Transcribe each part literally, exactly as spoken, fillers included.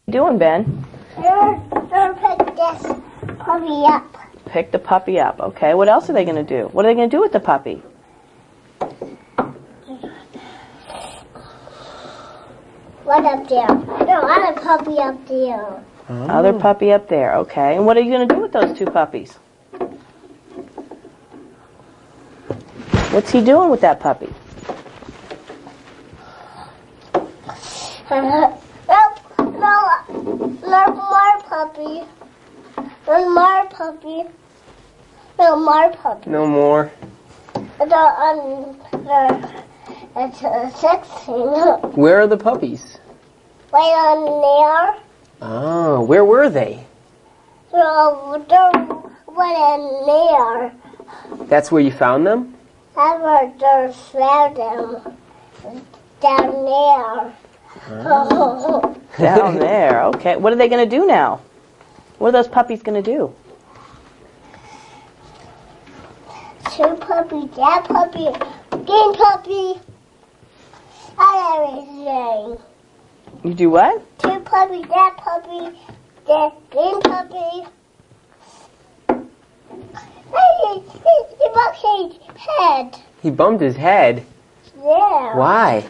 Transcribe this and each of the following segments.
Doing, Ben? They're, they're pick this puppy up. Pick the puppy up. Okay, what else are they going to do? What are they going to do with the puppy? What up there? No, other puppy up there. Oh. Other puppy up there, okay. And what are you going to do with those two puppies? What's he doing with that puppy? Uh, no, no, no more puppy. No more puppy. No more puppy. No more. The, um, the, it's a sexing. Where are the puppies? Right on there. Oh, where were they? So, they're right in there. That's where you found them? That's where they found them. Down there. Oh. Down there, okay. What are they going to do now? What are those puppies going to do? Two puppies, that puppy, green puppy, and everything. You do what? Two puppies, that puppy, that green puppy. Hey, he, he, he bumped his head. He bumped his head? Yeah. Why?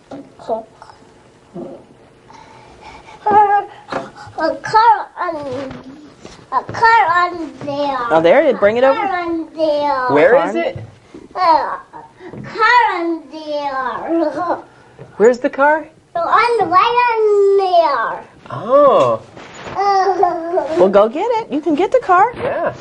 A car on, a car on there. Oh, there, bring it a over. Car on there. Where is it? Uh, car on there. Where's the car? On the right on there. Oh. Uh, Well, go get it. You can get the car. Yeah.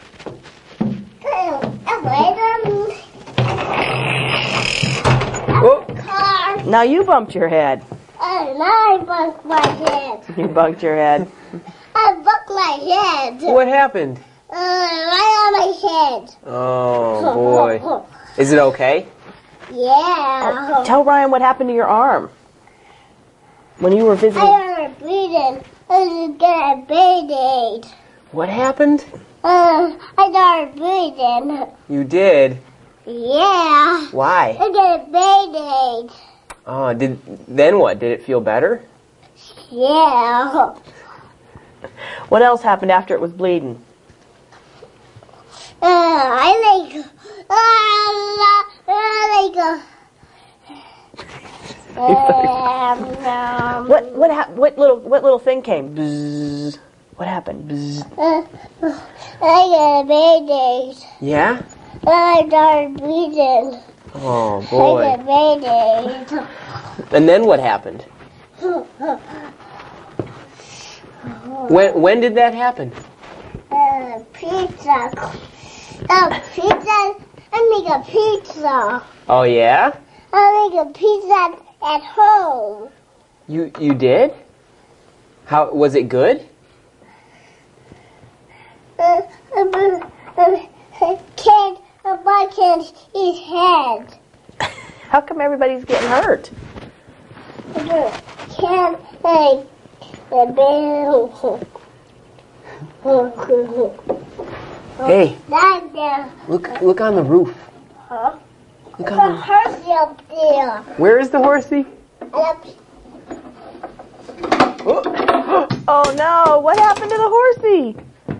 Oh. Car. Now you bumped your head. Uh, now I bumped my head. You bumped your head. I bumped my head. What happened? Uh, right on my head. Oh, boy. Is it okay? Yeah. Tell Ryan what happened to your arm when you were visiting. I started bleeding. I was getting a Band-Aid. What happened? Uh, I started bleeding. You did? Yeah. Why? I got a Band-Aid. Oh, did then what? Did it feel better? Yeah. What else happened after it was bleeding? Uh, I like, uh, I like, uh, um, What what hap- what little what little thing came? Bzzz. What happened? Bzzz. uh, I got a Band-Aid. Yeah? I started bleeding. Oh, I boy. got a Band-Aid. And then what happened? When when did that happen? Uh, pizza. Uh, pizza. I make a pizza. Oh, yeah? I make a pizza at home. You you did? How was it good? Uh, uh, uh, kid, a boy can't eat head. How come everybody's getting hurt? Can't like a bell. Hey, That there. look look on the roof. Huh? Look There's a on the horsey up there. Where is the horsey? And up, Oh. Oh no! What happened to the horsey?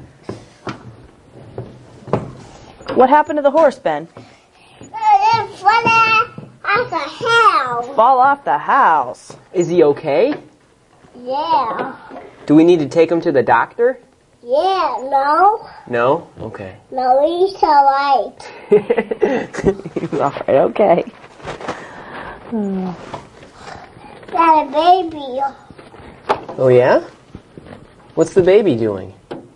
What happened to the horse, Ben? uh, it's funny as a hell. Fall off the house. Is he okay? Yeah. Do we need to take him to the doctor? Yeah, no. No? Okay. No, he's alright. All right, okay. Got a baby. Oh, yeah? What's the baby doing?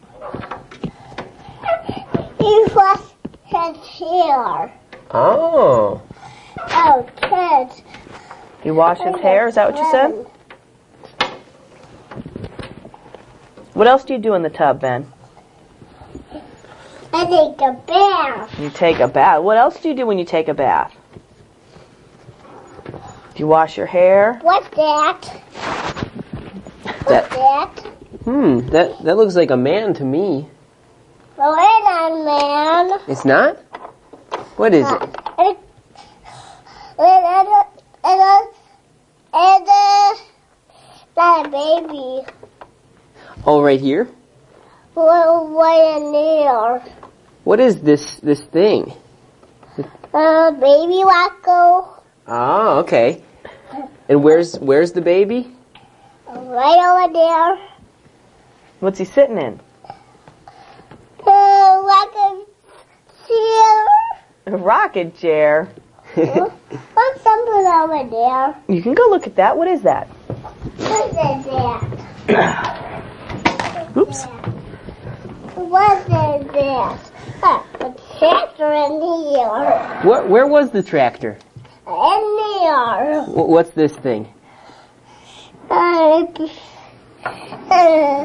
He was his hair. Oh. Oh, kids. You wash his hair? Is that what you said? What else do you do in the tub, Ben? I take a bath. You take a bath. What else do you do when you take a bath? Do you wash your hair? What's that? That What's that? Hmm, that that looks like a man to me. No, it's not man. It's not? What is it? It, it, it, it, it, it's not a baby. Oh, right here? Well, way in there. What is this this thing? Uh, baby Wacko. Oh, okay. And where's where's the baby? Right over there. What's he sitting in? Uh, like a chair. A rocking chair. What's something over there? You can go look at that. What is that? What is that? Oops. What is that? Uh, a tractor in here. What? Where was the tractor? In there. Wh- What's this thing? Uh, uh,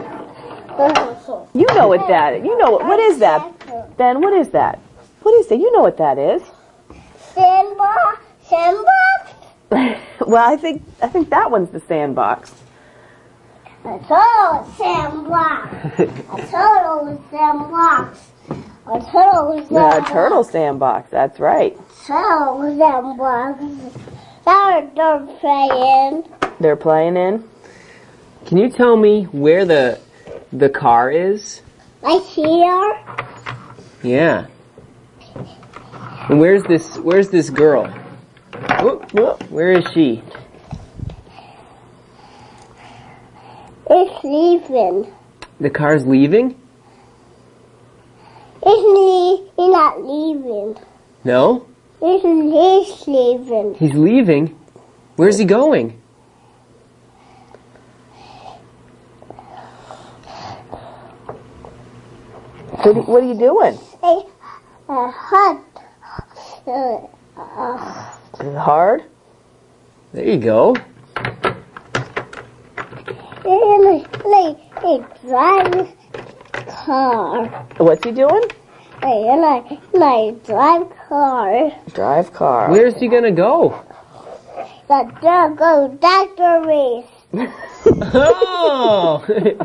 You know what that is. You know what, what is that? Ben, what is that? What is that? You know what that is. Sandbox? Sandbox? Well, I think I think that one's the sandbox. A total sandbox. A total sandbox. A total Yeah, a sandbox. turtle sandbox. That's right. Total sandbox. Now they're playing. They're playing in. Can you tell me where the the car is? Right here. Yeah. And where's this where's this girl? Whoop, whoop. Where is she? It's leaving. The car's leaving? It's me. He's not leaving. No? It's he's leaving. He's leaving? Where's he going? What are, what are you doing? Hey, uh, hot. Uh, uh, Is it hard? There you go. and like a drive car. What's he doing? Hey, and I like drive car. Drive car. Where's he gonna go? The dog go doctor race. Oh!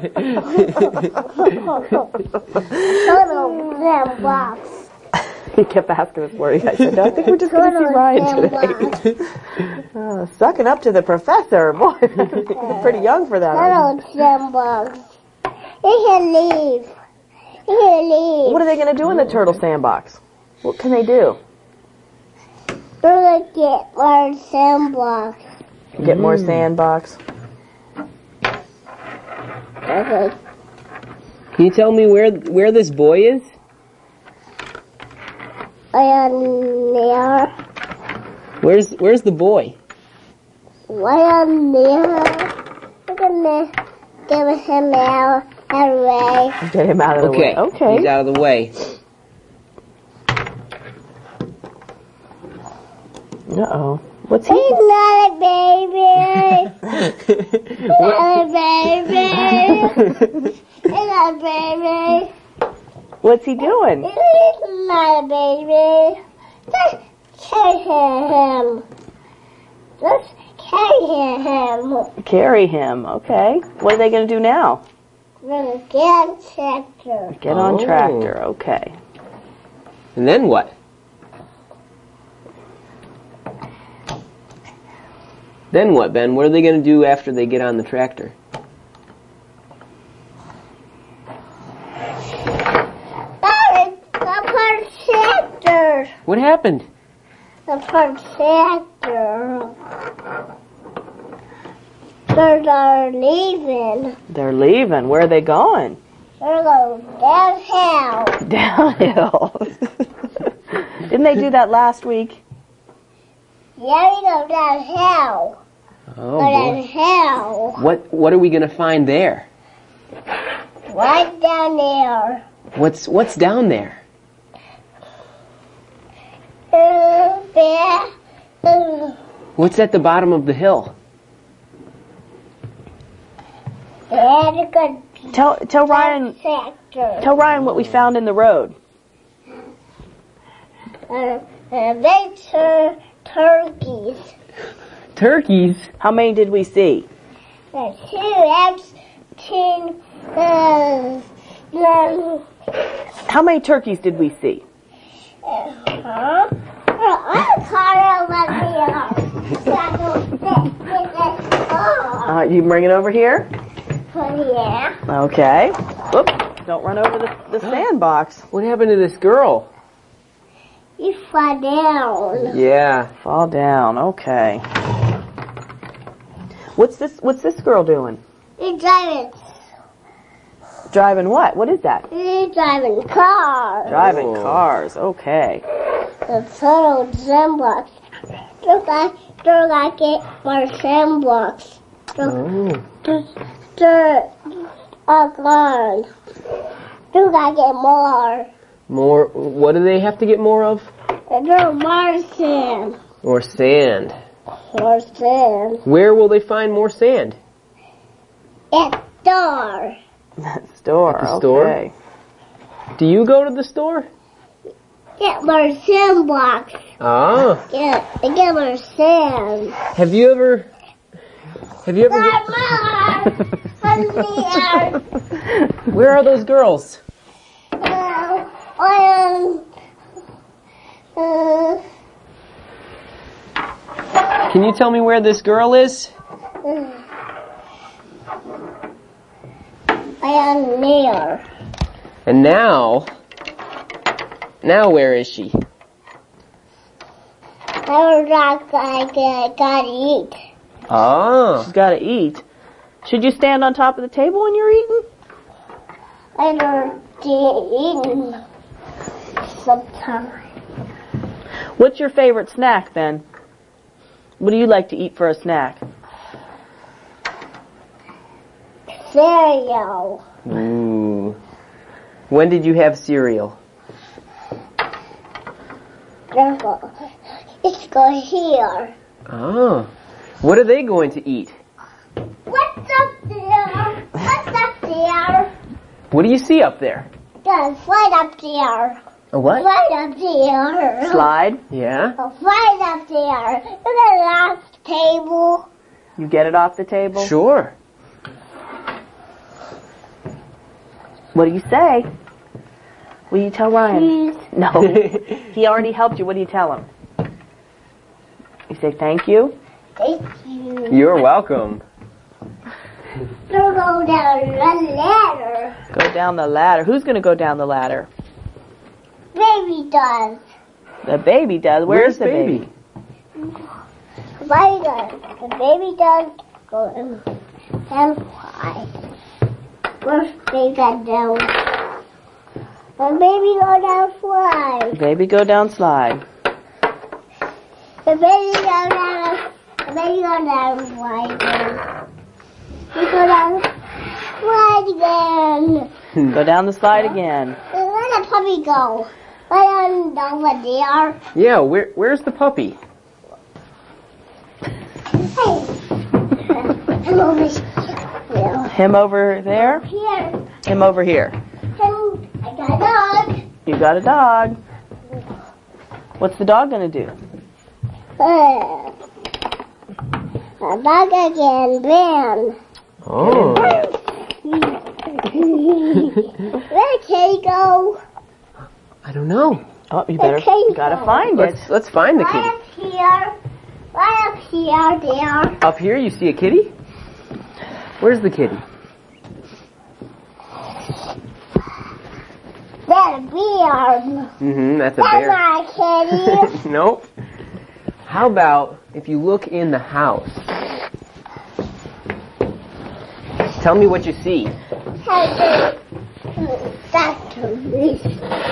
Total sandbox. He kept asking us where he. I said, no, I think we're just going to see Total Ryan sandbox. today. Uh, sucking up to the professor. Boy, he's pretty young for that. Total sandbox. He can leave. He can leave. What are they going to do in the turtle sandbox? What can they do? We're gonna get more sandbox. Get more sandbox. Okay. Can you tell me where where this boy is? And there. Where's where's the boy? Right on there. We're gonna give him out away. Get him out of the Okay. way. Okay. He's out of the way. Uh-oh. What's he? He's not a baby. He's not a baby. He's not a baby. What's he doing? He's not a baby. Just carry him. Just carry him. Carry him. Okay. What are they going to do now? We're gonna get on tractor. Get on Oh. tractor. Okay. And then what? Then what, Ben? What are they going to do after they get on the tractor? Sorry, the part tractor. What happened? The part tractor. They're leaving. They're leaving. Where are they going? They're going downhill. Downhill. Didn't they do that last week? Yeah, we go downhill. Oh Go boy. downhill. What what are we going to find there? Right down there. What's what's down there? Uh, there. Uh, What's at the bottom of the hill? there's a good Tell tell Ryan tractor. tell Ryan what we found in the road. Uh, uh, they tur- turkeys. Turkeys. How many did we see? Uh, two eggs, two, uh, uh, How many turkeys did we see? huh? I'm caught over here. Uh, you bring it over here? Huh? Yeah. Okay. Whoop. Don't run over the, the sandbox. What happened to this girl? You fall down. Yeah. Fall down. Okay. What's this? What's this girl doing? You're driving. Driving what? What is that? You're driving car. Driving Oh. cars. Okay. The turtle sandbox. Look like, look like it more sandbox. Oh. Dirt. Oh, God. Look like it more. More. What do they have to get more of? There's more sand. More sand. More sand. Where will they find more sand? It's door. Store. At the store? Okay. Do you go to the store? Get more sandbox. Ah. Get, get more sand. Have you ever? Have you ever? Mama! I'm here. Where are those girls? Uh, um, uh, Can you tell me where this girl is? I am near. And now, now where is she? I was like, I got- gotta eat. Ah. She's got to eat. Should you stand on top of the table when you're eating? I don't eat sometimes. What's your favorite snack, Ben? What do you like to eat for a snack? Cereal. Ooh. When did you have cereal? Careful. It's go here. Ah. What are they going to eat? What's up there? What's up there? What do you see up there? There's slide up there. A what? Slide up there. Slide. Yeah. A slide up there. Look at the last table. You get it off the table? Sure. What do you say? What do you tell Ryan? Please. No. He already helped you. What do you tell him? You say thank you? Thank you. You're welcome. Don't go down the ladder. Go down the ladder. Who's going to go down the ladder? Baby does. The baby does. Where's, the baby? baby? The baby does. The baby does go and, and fly. First baby got down. The baby go down fly. Baby go down slide. The baby go down. The baby go down fly again. We go down slide again. Go down the slide again. And where the puppy go? Right on over there. Yeah. Where? Where's the puppy? Hey. I'm over here. Him over there. Here. Him over here. And I got a dog. You got a dog. What's the dog going to do? Uh, a dog again, Ben. Oh. Where can he go? I don't know. Oh, you better Okay, you gotta so- find it. Let's let's find the Right kitty. up here. Right up here, there. Up here, you see a kitty? Where's the kitty? That's a bear. Mm-hmm. That's a That's bear. not a kitty. Nope. How about if you look in the house? Tell me what you see. That's Doctor Reese.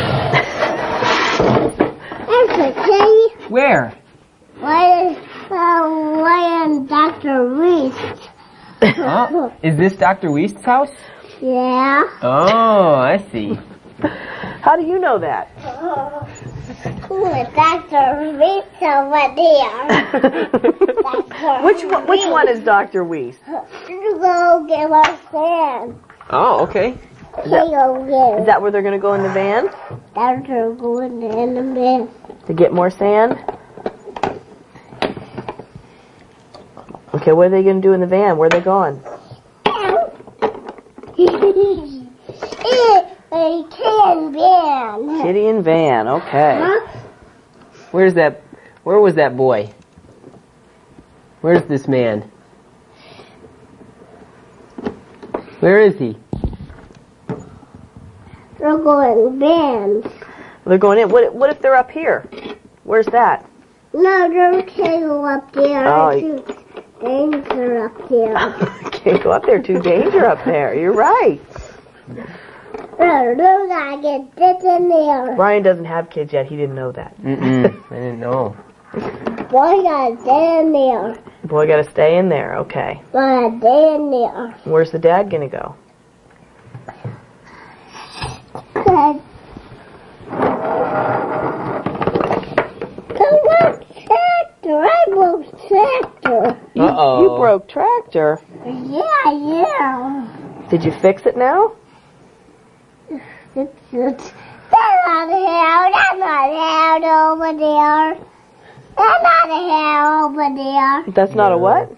That's a kitty. Where? Why is uh, why am Doctor Reese? Oh, is this Doctor Weist's house? Yeah. Oh, I see. How do you know that? Ooh, Doctor Reese over there. Doctor Which one, which one is Doctor Weiss? Go get our sand. Oh, okay. Is that, go Is get that where they're going to go in the van? Doctor going in the bed. To get more sand? Okay, what are they going to do in the van? Where are they going? A can van. Kitty and van, okay. Huh? Where's that? Where was that boy? Where's this man? Where is he? They're going bands. They're going in. What, what if they're up here? Where's that? No, they can't go up there. Oh, It's too danger up there. Can't go up there. Too danger up there. You're right. No, no, gotta get this in there. Ryan doesn't have kids yet. He didn't know that. Mm-mm. I didn't know. Boy, gotta stay in there. Boy, got to stay in there. Okay. Gotta stay in there. Where's the dad gonna go? Good. Come on, tractor. I broke tractor. You, Uh-oh. you broke tractor. Yeah, yeah. Did you fix it now? It's, it's, that's not a hair. That's not a hair over there. That's not a hair over there. That's not a what?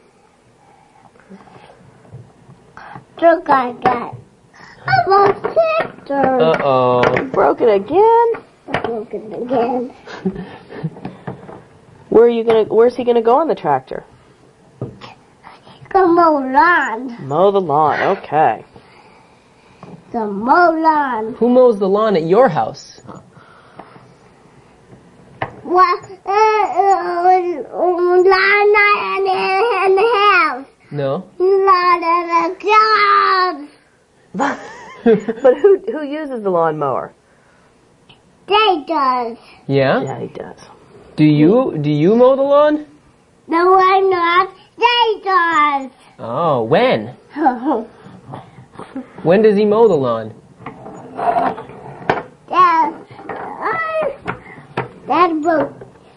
Look like that. I broke tractor. Uh-oh. Broke it again? I broke it again. Where are you gonna? Where's he gonna go on the tractor? Come on, lawn. Mow the lawn. Okay. Come on, lawn. Who mows the lawn at your house? What? Uh, uh, uh, lawn not in the, in the house. No. Lawn in the job. But who who uses the lawnmower? They does. Yeah? Yeah, he does. Do you do you mow the lawn? No, I'm not. They does. Oh, when? When does he mow the lawn? Dad, uh, Dad broke.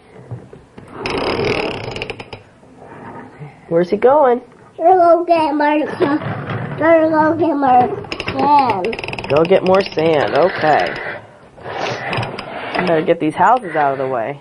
Where's he going? We're gonna get more. We're gonna get more sand. Go get more sand. Okay. Better get these houses out of the way.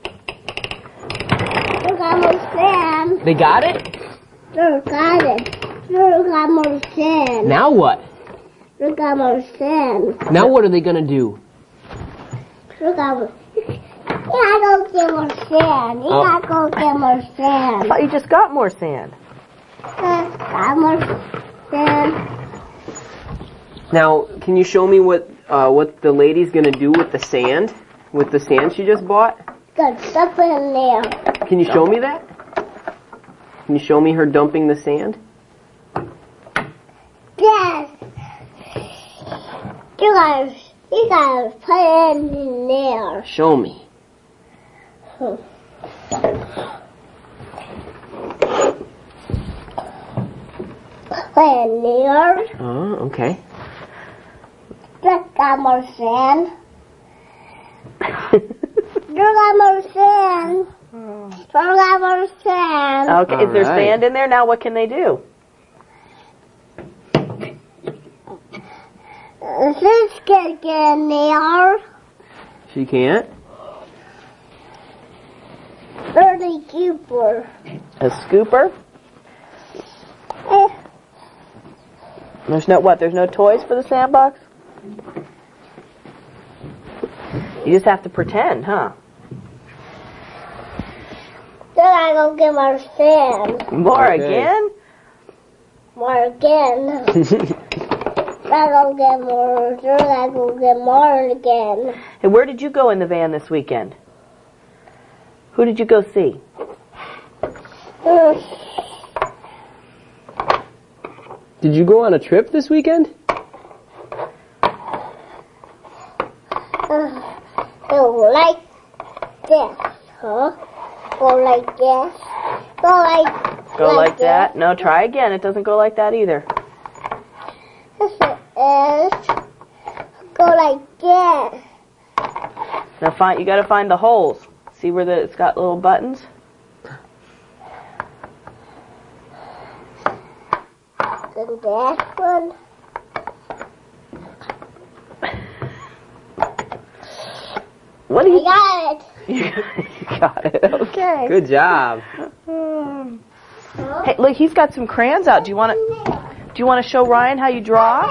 We got more sand. They got it? We got it. We got more sand. Now what? We got more sand. Now what are they gonna do? We got more. You gotta go get more sand. You Oh. gotta go get more I sand. thought you just got more sand. Uh, got more sand. Now, can you show me what uh, what the lady's gonna do with the sand? With the sand she just bought? Got stuff in there. Can you show me that? Can you show me her dumping the sand? Yes. You gotta, you gotta put it in there. Show me. Hmm. Put it in there. Oh, okay. Just got more sand. You got more sand. You got more sand. Okay, is there All right. sand in there? Now what can they do? This can get in there. She can't? Dirty keeper. A scooper? Eh, There's no what? There's no toys for the sandbox? You just have to pretend, huh? Then I go get more sand. More Okay. again? More again. I go get more. Then I go get more again. Hey, where did you go in the van this weekend? Who did you go see? Mm. Did you go on a trip this weekend? Uh, go like this, huh? Go like this. Go like. Go like, this. that? No, try again. It doesn't go like that either. This is. Go like this. Now find, you gotta find the holes. See where the, it's got little buttons? Then that one. What do I you... got it. You got it. Okay. Good job. Hey, look, he's got some crayons out. Do you want to? Do you want to show Ryan how you draw?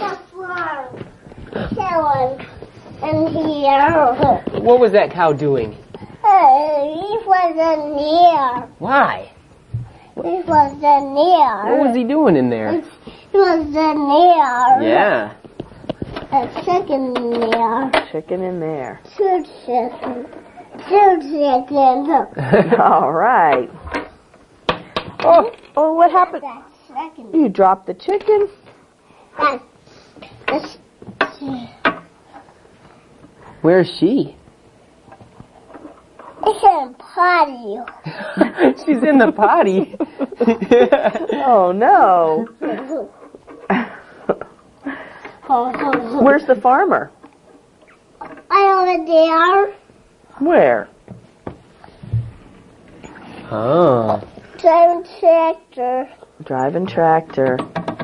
That one. And here. What was that cow doing? Uh, he wasn't here. Why? He wasn't here. What was he doing in there? was in there. Yeah. A chicken in there. Chicken in there. Two chickens. Two chickens. All right. Oh, oh, what happened? That second. You dropped the chicken. That, this, Where's she? it's in potty. She's in the potty. Oh, no. Where's the farmer? I over there. Where? Oh. Driving tractor. Driving tractor.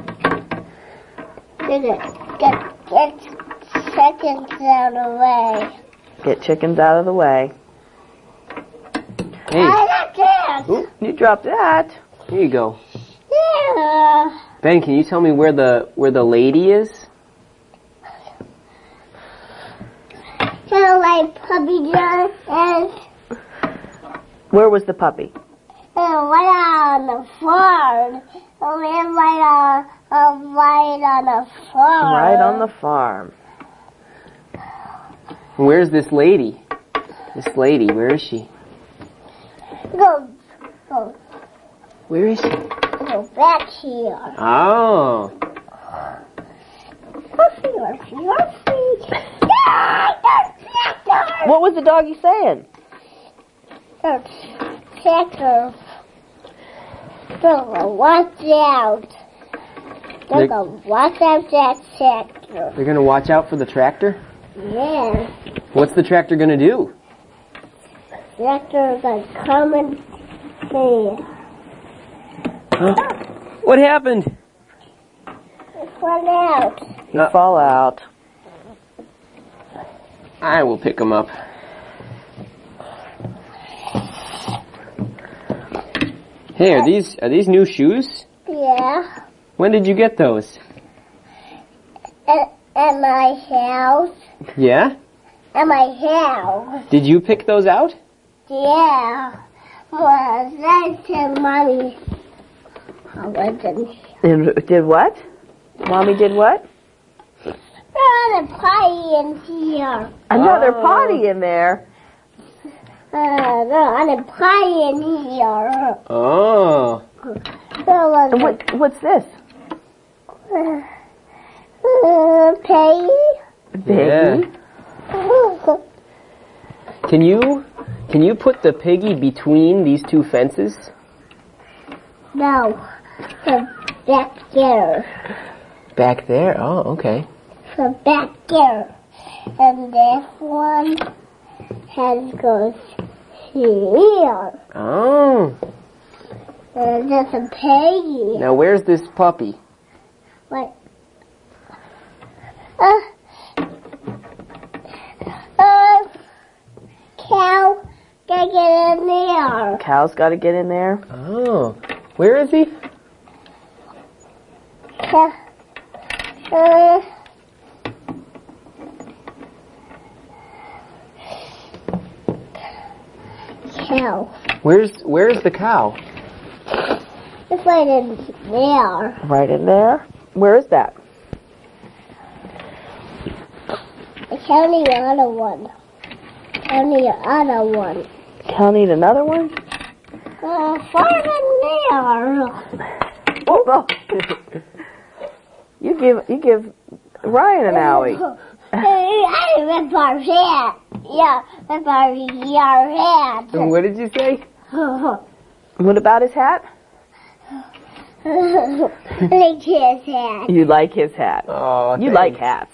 Get it. Get, get chickens out of the way. Get chickens out of the way. Hey, I got that. Ooh, You dropped that. here you go. Yeah. Ben, can you tell me where the where the lady is? So like puppy John and Where was the puppy? and right on the farm. And we right on, uh, right on the farm. Right on the farm. Where's this lady? This lady, where is she? Go, go, Where is she? go back here. Oh. Ruffy, Ruffy, Ruffy. Tractor. What was the doggy saying? Tractor. Go, watch out. They- Go, watch out that tractor. They're gonna watch out for the tractor? Yeah. What's the tractor gonna do? Tractor's gonna come and see. Huh? What happened? It fell out. He fall out. I will pick him up. Hey, are these are these new shoes? Yeah. When did you get those? At, at my house. Yeah? At my house. Did you pick those out? Yeah. Well, that's to mommy. I wasn't. Did, did what? Mommy did what? There's a potty in here. Another Oh. potty in there. Uh, there's a potty in here. Oh. There was And what, what's this? a uh, piggy. Baby. Yeah. Can you can you put the piggy between these two fences? No. From back there. Back there? Oh, okay. From back there. And this one has goes here. Oh. And there's a piggy. Now where's this puppy? What? Uh, uh, cow, gotta get in there. Cow's got to get in there. Oh. Where is he? Cow, uh, cow. Where's where's the cow? It's right in there. Right in there. Where is that? I can't need another one. I need another one. Cow need another one? Uh, far in there. Oh, oh. You give you give Ryan an owie. I rip our head. Yeah, rip our your head. What did you say? What about his hat? Like his head. You like his hat. Oh, You thanks. like hats.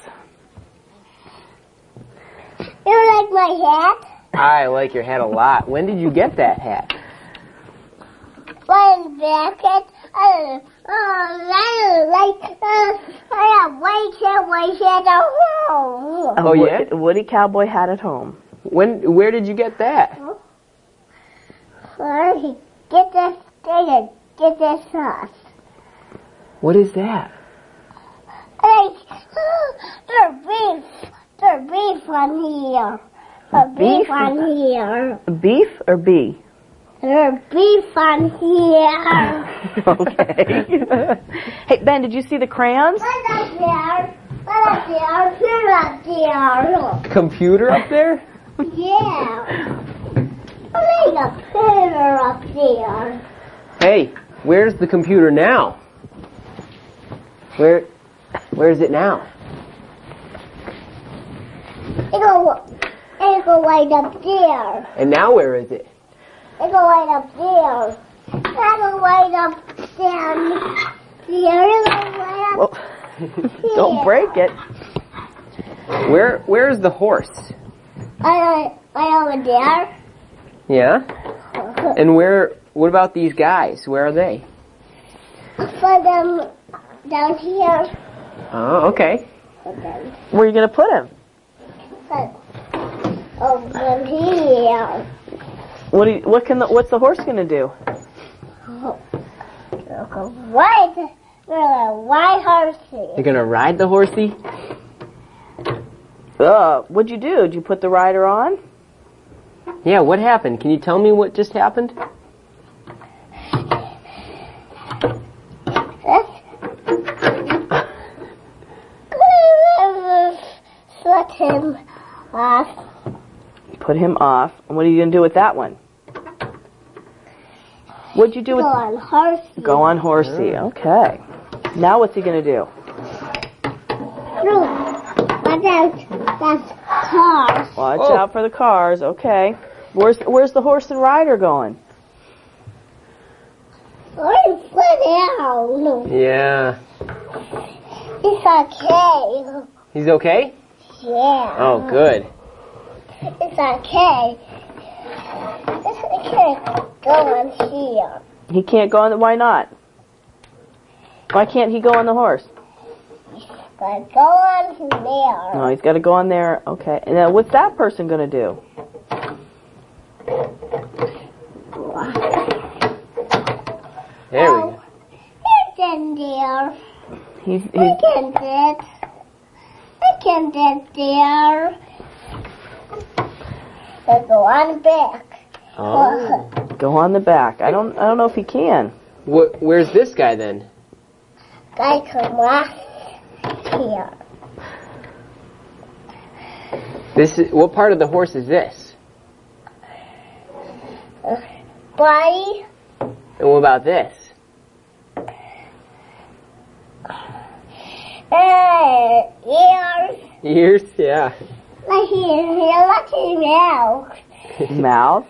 You like my hat? I like your hat a lot. When did you get that hat? One jacket. Uh, uh, I like. Uh, I have white hat, white hat at home. A Oh, wo- yeah? Woody cowboy hat at home. When where did you get that? Well, get this. Get it. Get this sauce. What is that? Like, there's beef. There's beef on here. There's beef Beef? on here. Beef or bee? There's beef on here. Okay. Hey, Ben, did you see the crayons? What's up there? What's up there? Who's up there? Computer up there? Yeah. There's a printer up there. Hey, where's the computer now? Where, where is it now? It go, it go right up there. And now where is it? It go right up there. It go right up there. There it go right up Well, don't break it. Where, where is the horse? Right, right over there. Yeah? And where, what about these guys? Where are they? Put them down here. Oh, okay. Put them. Where are you going to put him? Put over here. What do you, what can the, what's the horse going to do? Right. We're a white horsey. You're gonna ride the horsey? Uh, what'd you do? Did you put the rider on? Yeah, what happened? Can you tell me what just happened? Put him off. Put him off. And what are you going to do with that one? What'd you do Go with... on horsey. Go on horsey. Okay. Now what's he going to do? Look, watch out. That's cars. Watch Oh. out for the cars. Okay. Where's where's the horse and rider going? Where's it down? Yeah. It's okay. He's okay? Yeah. Oh, good. It's okay. It's okay. Go on here. He can't go on the... Why not? Why can't he go on the horse? But go on there. No, he's got to go on there. Okay. And then what's that person going to do? There we go. It's in there. He's, I he's can get. I can get there. So go on back. Oh. go on the back. I don't I don't know if he can. Wh- where's this guy then? I come off here. This is, what part of the horse is this? Body. And what about this? Uh, ears. Ears? Yeah. Like here, here, like his mouth. Mouth.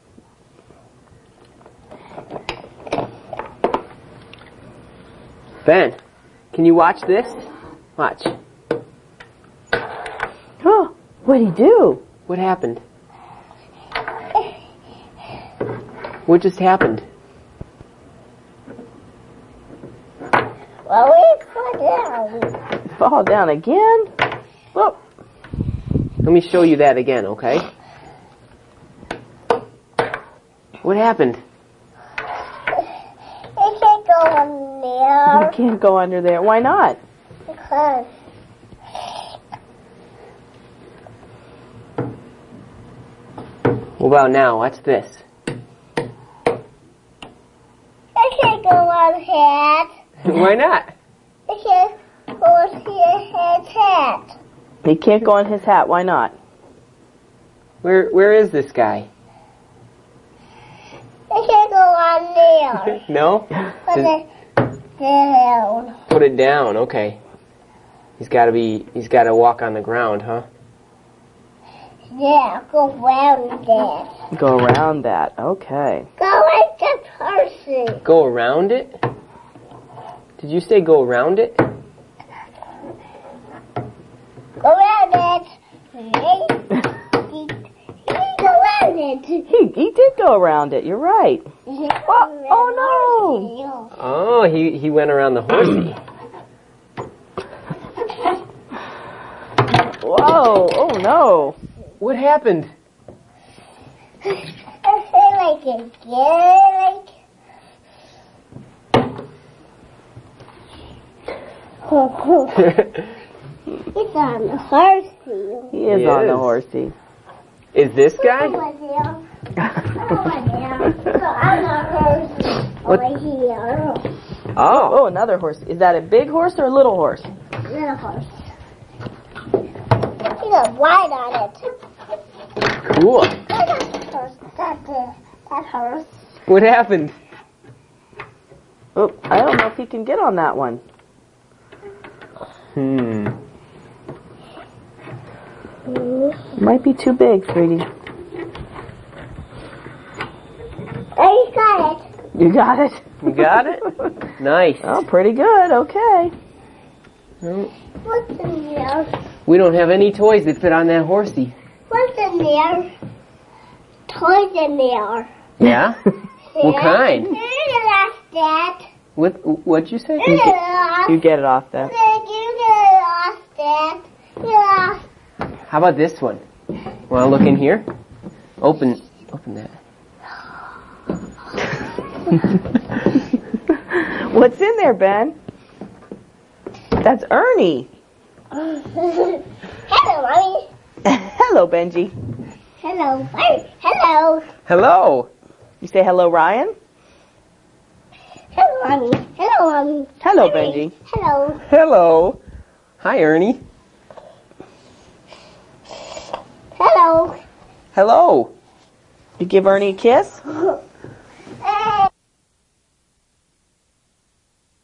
Ben, can you watch this? Watch. Oh, what'd he do? What happened? What just happened? Well, we put down. Fall down again? Whoop. Let me show you that again, okay? What happened? It can't go on You there can't go under there. Why not? because What about now? Watch this. it can't go on head. Why not? It can't go on his head. He can't go on his hat. Why not? Where Where is this guy? It can't go on there. No? Put Just it down. put it down. Okay. He's got to be. He's got to walk on the ground, huh? Yeah, go around that. Go around that. Okay. Go like the person. Go around it? Did you say go around it? Go around it. Hey. Go around it. He he did go around it. You're right. Oh, oh Oh, he he went around the horsey. Whoa. Oh no. What happened? I feel like it. Yeah, like. He's on the horsey. He is He on the is. horsey. Is this guy? Over there. Over there. I'm not horse over here. Oh, Oh, another horse. Is that a big horse or a little horse? Little horse. You got white on it. cool. That horse. That, uh, that horse. What happened? Oh, I don't know if he can get on that one. Hmm. Might be too big, sweetie. There you got it. You got it? You got it? Nice. Oh, pretty good. Okay. Oh, What's in there? we don't have any toys that fit on that horsey. What's in there? Toys in there. Yeah? What kind? You lost that. What, what'd you say? You lost. You get it off there. You lost that. You lost. How about this one? Wanna look in here? Open, open that. What's in there, Ben? That's Ernie. Hello, Mommy. Hello, Benji. Hello. Hi. Hello. Hello. You say hello, Ryan? Hello, Mommy. Hello, Mommy. Hello, Benji. Hello. Hello. Hi, Ernie. Hello. Hello. You give Ernie a kiss?